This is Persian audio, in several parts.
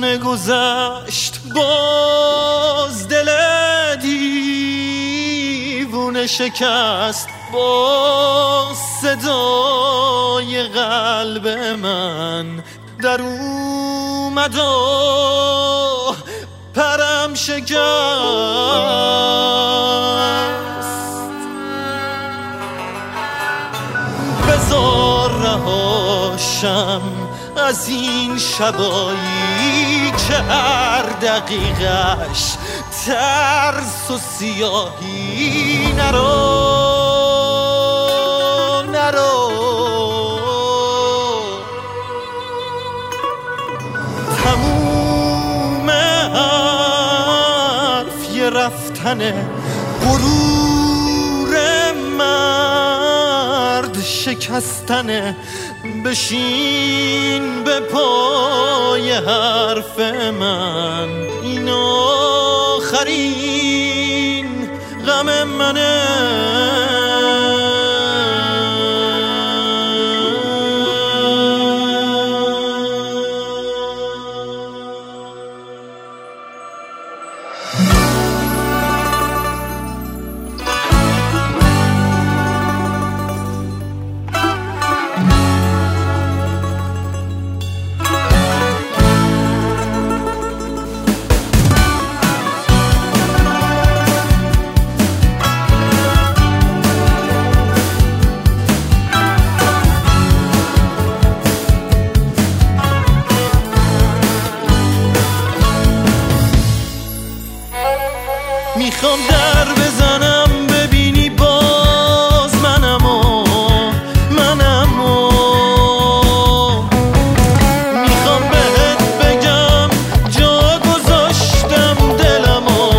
همه گذشت باز دل دیوونه شکست با صدای قلب من در اومد و پرم شکست. بذار رهاشم از این شبایی که هر دقیقش ترس و سیاهی. نرو تموم حرف یه رفتنه، غرور مرد شکستنه. بشین به پای حرف من، این آخرین غم منه. میخوام در بزنم ببینی باز منمو میخوام بهت بگم جا گذاشتم دلمو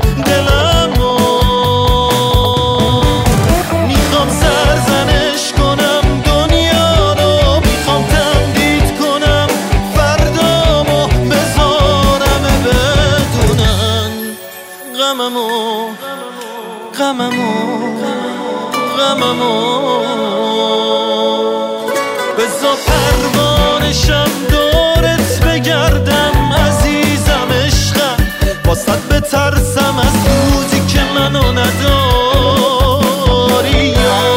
میخوام سرزنش کنم دنیا رو، میخوام تمدید کنم فردامو، بذارم بدونن غممو. بذار پروانشم دورت بگردم عزیزم عشقم، واسه بترسم از روزی که منو نداری.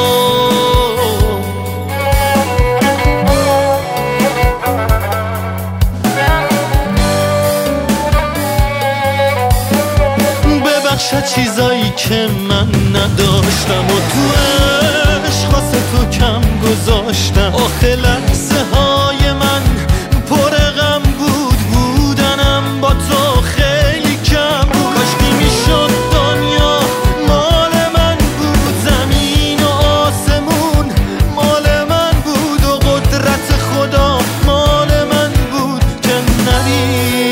ببخش چیزایی که من نداشتم و تو عشق واسه تو کم گذاشتم. آخه لحظه های من پر غم بود، بودنم با تو خیلی کم بود. کاشکی میشد دنیا مال من بود، زمین و آسمون مال من بود و قدرت خدا مال من بود که نری